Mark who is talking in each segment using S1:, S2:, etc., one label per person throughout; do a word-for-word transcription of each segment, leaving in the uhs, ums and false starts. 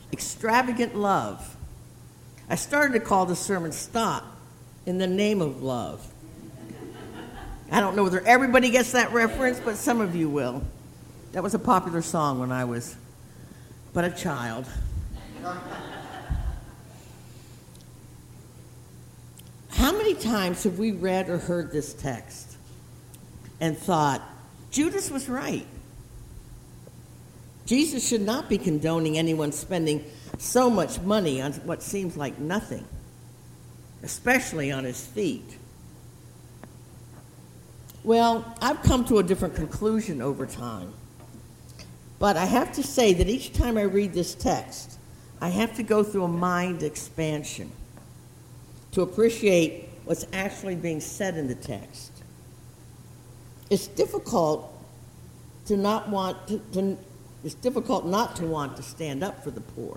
S1: extravagant love. I started to call the sermon Stop in the Name of Love. I don't know whether everybody gets that reference, but some of you will. That was a popular song when I was but a child. How many times have we read or heard this text and thought, Judas was right? Jesus should not be condoning anyone spending so much money on what seems like nothing, especially on his feet. Well, I've come to a different conclusion over time. But I have to say that each time I read this text, I have to go through a mind expansion to appreciate what's actually being said in the text. It's difficult to not want to, to it's difficult not to want to stand up for the poor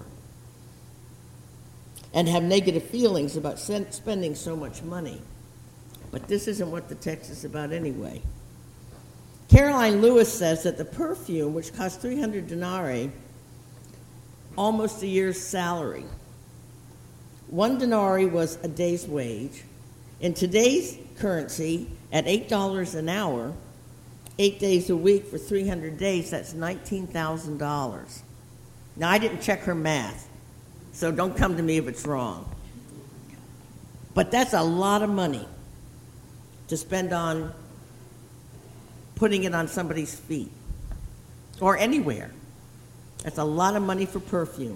S1: and have negative feelings about spending so much money. But this isn't what the text is about anyway. Caroline Lewis says that the perfume, which cost three hundred denarii, almost a year's salary. One denarii was a day's wage. In today's currency, at eight dollars an hour, eight days a week for three hundred days, that's nineteen thousand dollars. Now, I didn't check her math, so don't come to me if it's wrong. But that's a lot of money to spend on putting it on somebody's feet or anywhere. That's a lot of money for perfume.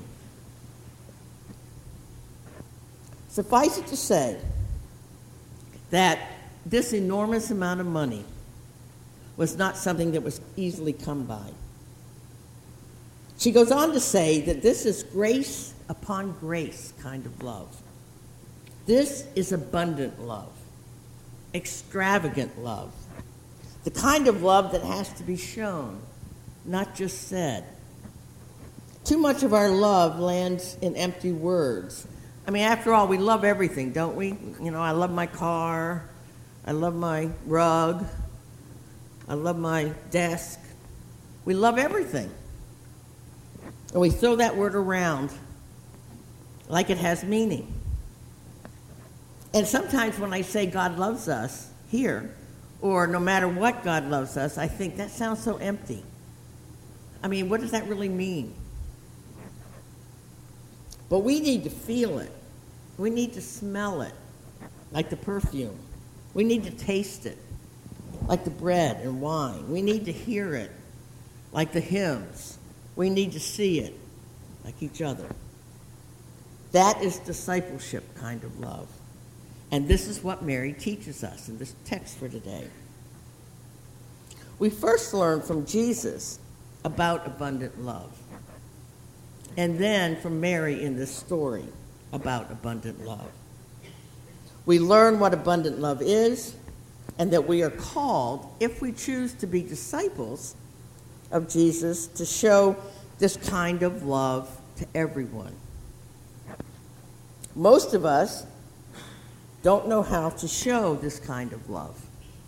S1: Suffice it to say that this enormous amount of money was not something that was easily come by. She goes on to say that this is grace upon grace kind of love. This is abundant love, extravagant love, the kind of love that has to be shown, not just said. Too much of our love lands in empty words. I mean, after all, we love everything, don't we? You know, I love my car. I love my rug. I love my desk. We love everything. And we throw that word around like it has meaning. And sometimes when I say God loves us here, or no matter what God loves us, I think that sounds so empty. I mean, what does that really mean? But we need to feel it. We need to smell it, like the perfume. We need to taste it, like the bread and wine. We need to hear it, like the hymns. We need to see it, like each other. That is discipleship kind of love. And this is what Mary teaches us in this text for today. We first learn from Jesus about abundant love, and then from Mary in this story about abundant love. We learn what abundant love is, and that we are called, if we choose to be disciples of Jesus, to show this kind of love to everyone. Most of us don't know how to show this kind of love.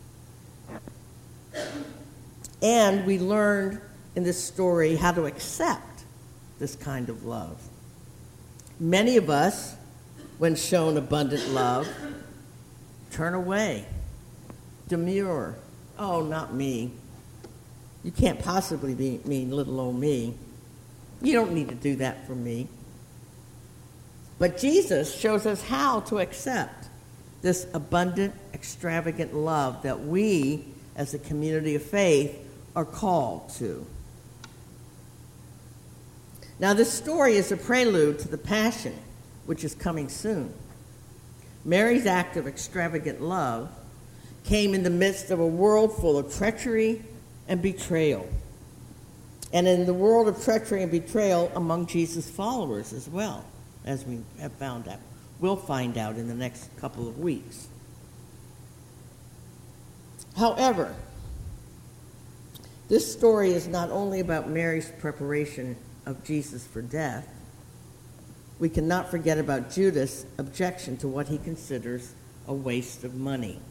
S1: And we learned in this story how to accept this kind of love. Many of us, when shown abundant love, turn away, demur. Oh, not me. You can't possibly be, mean little old me. You don't need to do that for me. But Jesus shows us how to accept this abundant, extravagant love that we, as a community of faith, are called to. Now, this story is a prelude to the Passion, which is coming soon. Mary's act of extravagant love came in the midst of a world full of treachery and betrayal. And in the world of treachery and betrayal among Jesus' followers as well, as we have found out. We'll find out in the next couple of weeks. However, this story is not only about Mary's preparation of Jesus for death. We cannot forget about Judas' objection to what he considers a waste of money.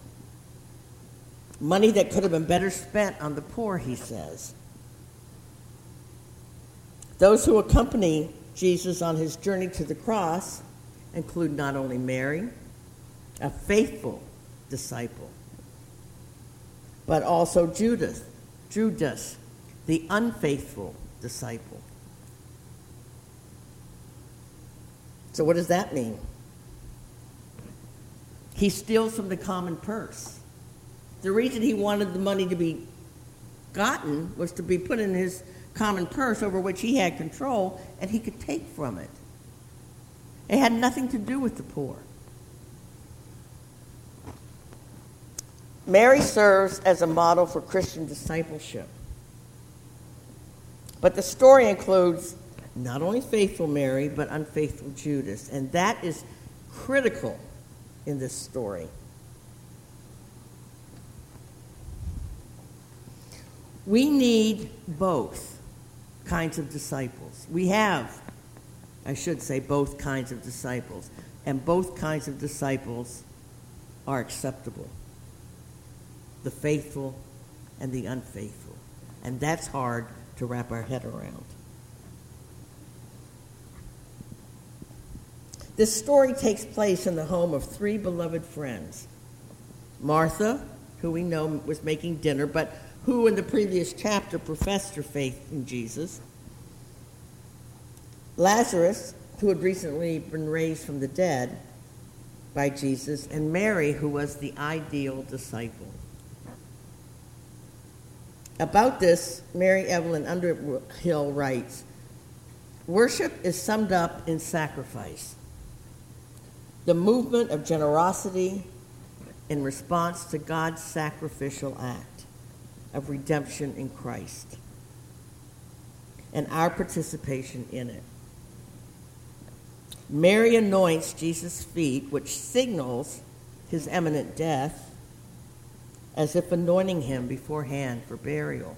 S1: Money that could have been better spent on the poor, he says. Those who accompany Jesus on his journey to the cross include not only Mary, a faithful disciple, but also Judas, Judas, the unfaithful disciple. So what does that mean? He steals from the common purse. The reason he wanted the money to be gotten was to be put in his common purse over which he had control and he could take from it. It had nothing to do with the poor. Mary serves as a model for Christian discipleship. But the story includes not only faithful Mary, but unfaithful Judas. And that is critical in this story. We need both kinds of disciples. We have, I should say, both kinds of disciples. And both kinds of disciples are acceptable. The faithful and the unfaithful. And that's hard to wrap our head around. This story takes place in the home of three beloved friends. Martha, who we know was making dinner, but who in the previous chapter professed her faith in Jesus. Lazarus, who had recently been raised from the dead by Jesus, and Mary, who was the ideal disciple. About this, Mary Evelyn Underhill writes, "Worship is summed up in sacrifice, the movement of generosity in response to God's sacrificial act of redemption in Christ and our participation in it. Mary anoints Jesus' feet, which signals his imminent death, as if anointing him beforehand for burial.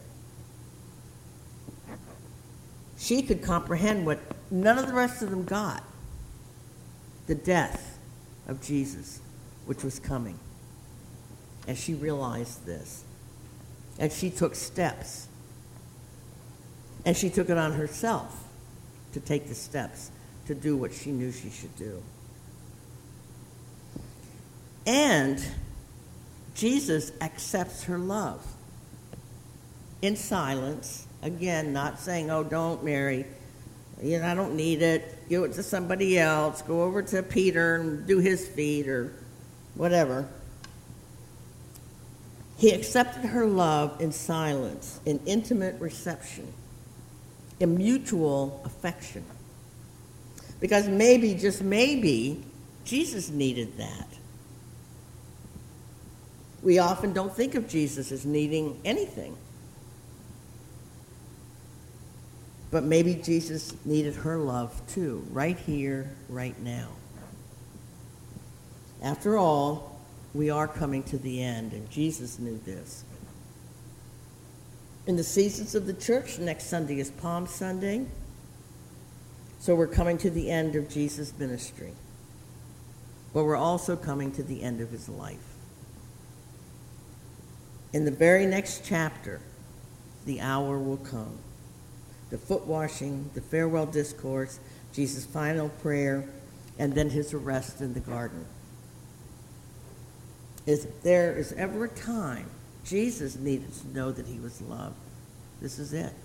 S1: She could comprehend what none of the rest of them got, the death of Jesus, which was coming. And she realized this. And she took steps. And she took it on herself to take the steps to do what she knew she should do. And Jesus accepts her love in silence. Again, not saying, oh, don't, Mary. You know, I don't need it. Give it to somebody else. Go over to Peter and do his feet or whatever. He accepted her love in silence, in intimate reception, in mutual affection. Because maybe, just maybe, Jesus needed that. We often don't think of Jesus as needing anything. But maybe Jesus needed her love too, right here, right now. After all, we are coming to the end, and Jesus knew this. In the seasons of the church, next Sunday is Palm Sunday, so we're coming to the end of Jesus' ministry. But we're also coming to the end of his life. In the very next chapter, the hour will come. The foot washing, the farewell discourse, Jesus' final prayer, and then his arrest in the garden. If there is ever a time Jesus needed to know that he was loved, this is it.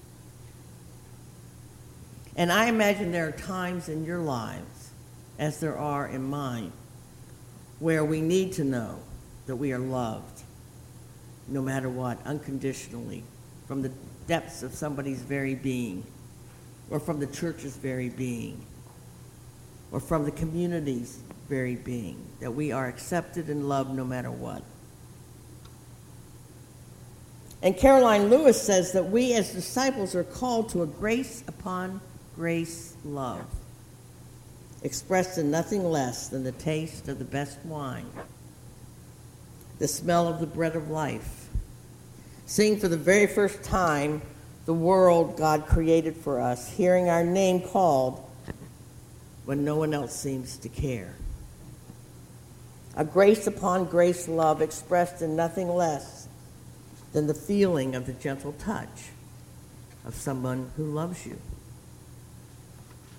S1: And I imagine there are times in your lives, as there are in mine, where we need to know that we are loved, no matter what, unconditionally, from the depths of somebody's very being, or from the church's very being, or from the community's very being, that we are accepted and loved no matter what. And Caroline Lewis says that we as disciples are called to a grace upon grace love, expressed in nothing less than the taste of the best wine, the smell of the bread of life, seeing for the very first time the world God created for us, hearing our name called when no one else seems to care. A grace upon grace love expressed in nothing less than the feeling of the gentle touch of someone who loves you.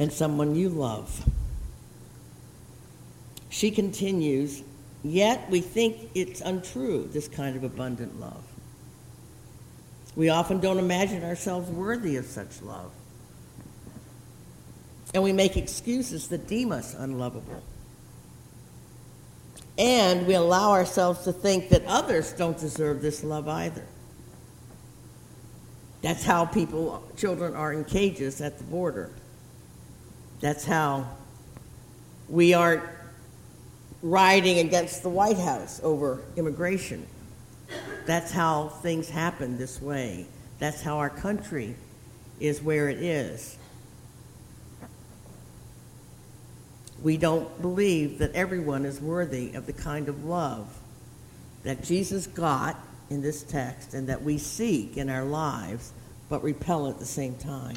S1: and someone you love. She continues, yet we think it's untrue, this kind of abundant love. We often don't imagine ourselves worthy of such love. And we make excuses that deem us unlovable. And we allow ourselves to think that others don't deserve this love either. That's how people, children are in cages at the border. That's how we aren't rioting against the White House over immigration. That's how things happen this way. That's how our country is where it is. We don't believe that everyone is worthy of the kind of love that Jesus got in this text and that we seek in our lives, but repel at the same time.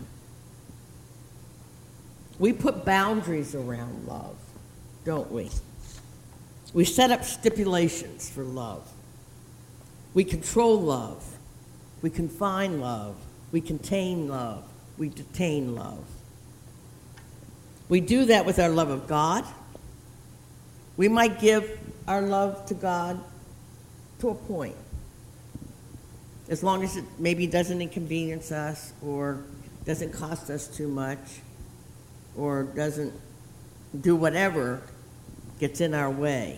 S1: We put boundaries around love, don't we? We set up stipulations for love. We control love. We confine love. We contain love. We detain love. We do that with our love of God. We might give our love to God to a point, as long as it maybe doesn't inconvenience us or doesn't cost us too much or doesn't do whatever gets in our way.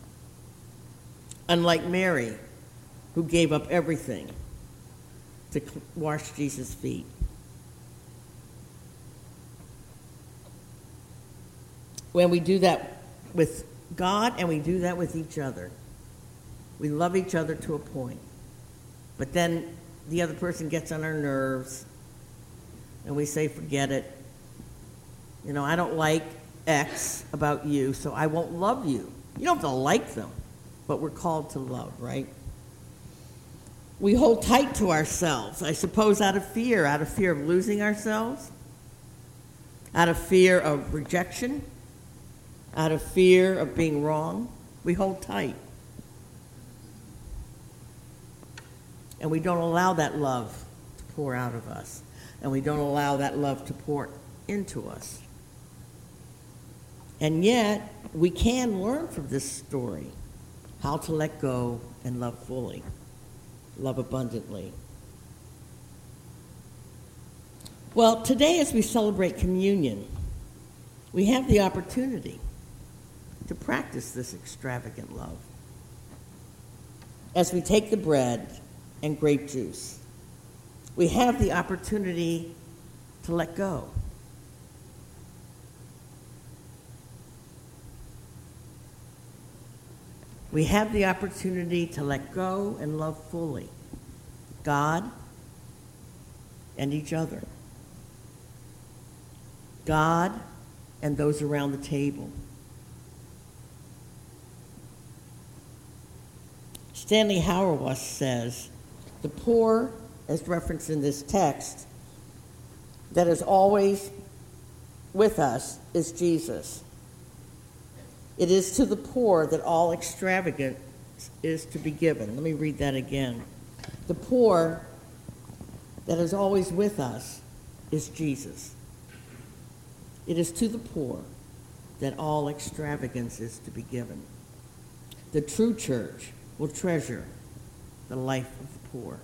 S1: Unlike Mary, who gave up everything to wash Jesus' feet. When we do that with God and we do that with each other, we love each other to a point. But then the other person gets on our nerves and we say, forget it. You know, I don't like X about you, so I won't love you. You don't have to like them, but we're called to love, right? We hold tight to ourselves, I suppose, out of fear, out of fear of losing ourselves, out of fear of rejection, out of fear of being wrong. We hold tight. And we don't allow that love to pour out of us. And we don't allow that love to pour into us. And yet, we can learn from this story how to let go and love fully, love abundantly. Well, today as we celebrate communion, we have the opportunity to practice this extravagant love. As we take the bread and grape juice, we have the opportunity to let go. We have the opportunity to let go and love fully God and each other. God and those around the table. Stanley Hauerwas says, the poor, as referenced in this text, that is always with us is Jesus. It is to the poor that all extravagance is to be given. Let me read that again. The poor that is always with us is Jesus. It is to the poor that all extravagance is to be given. The true church will treasure the life of the poor.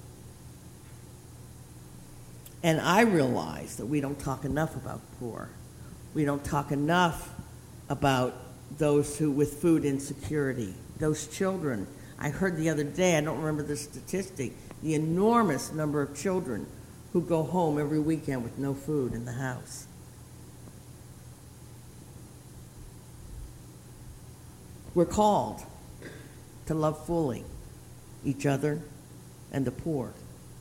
S1: And I realize that we don't talk enough about poor. We don't talk enough about those who with food insecurity, those children. I heard the other day, I don't remember the statistic, the enormous number of children who go home every weekend with no food in the house. We're called to love fully each other and the poor.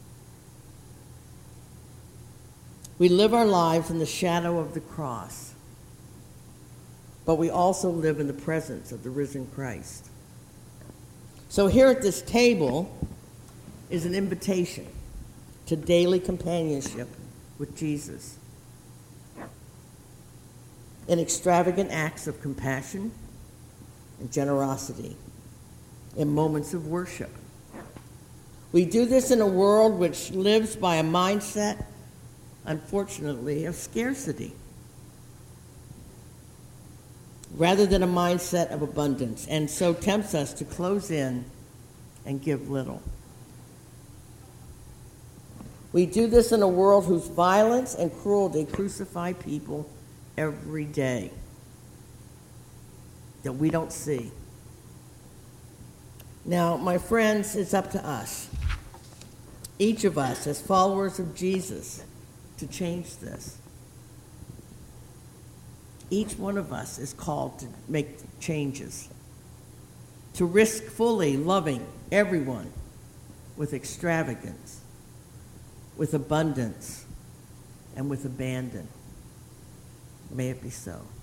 S1: We live our lives in the shadow of the cross, but we also live in the presence of the risen Christ. So here at this table is an invitation to daily companionship with Jesus, in extravagant acts of compassion and generosity, in moments of worship. We do this in a world which lives by a mindset, unfortunately, of scarcity. rather than a mindset of abundance, and so tempts us to close in and give little. We do this in a world whose violence and cruelty crucify people every day that we don't see. Now, my friends, it's up to us, each of us as followers of Jesus, to change this. Each one of us is called to make changes, to risk fully loving everyone with extravagance, with abundance, and with abandon. May it be so.